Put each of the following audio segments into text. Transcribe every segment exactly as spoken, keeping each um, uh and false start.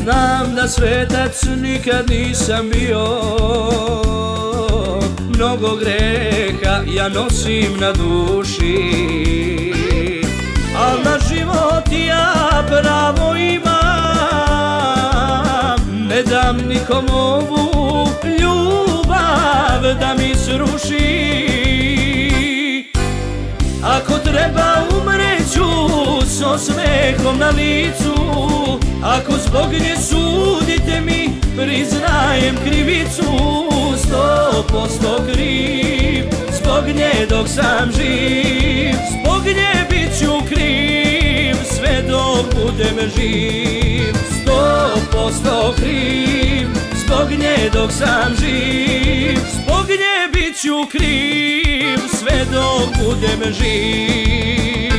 Znam da svetac nikad nisam bio, mnogo greha ja nosim na duši, al na život ja pravo imam, ne dam nikom ovu ljubav da mi sruši. Ako treba umreću s osmehom na licu, ako zbog nje sudite mi, priznajem krivicu. Sto posto kriv, zbog nje dok sam živ, zbog nje bit ću kriv sve dok budem živ. Sto posto kriv, zbog nje dok sam živ, zbog nje bit ću kriv sve dok budem živ.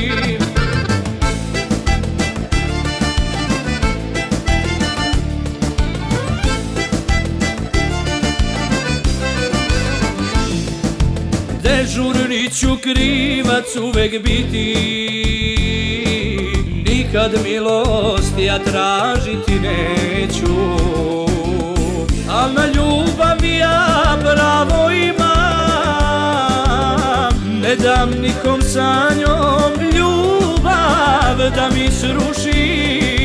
Dežurni ću krivac uvek biti, nikad milost ja tražiti neću, al na ljubav ja pravo imam, ne dam nikom sa njom ljubav da mi sruši.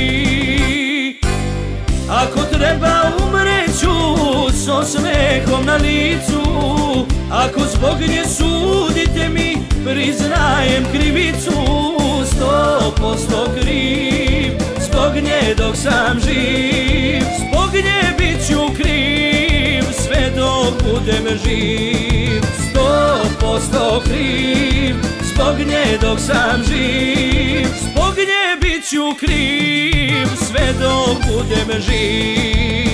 Ako treba umreću s osmehom na licu, ako zbog nje sudite mi, priznajem krivicu. Sto posto kriv, zbog nje dok sam živ, zbog nje bit ću kriv sve dok budem živ. Sto posto kriv, zbog nje dok sam živ, zbog nje bit ću kriv sve dok budem živ.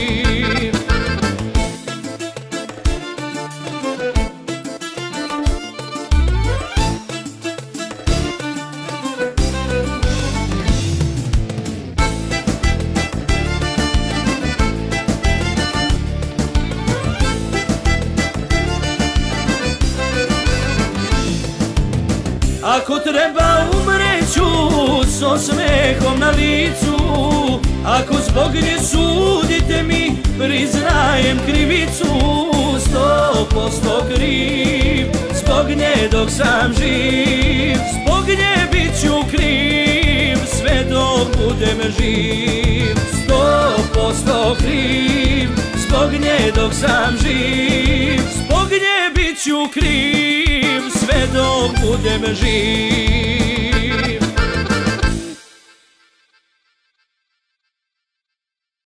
Ako treba umreću s osmehom na licu, ako zbog nje sudite mi, priznajem krivicu. Sto posto kriv, zbog nje dok sam živ, zbog nje bit ću kriv sve dok budem živ. Sto posto kriv, zbog nje dok sam živ, zbog nje bit ću kriv sve dok budem živ.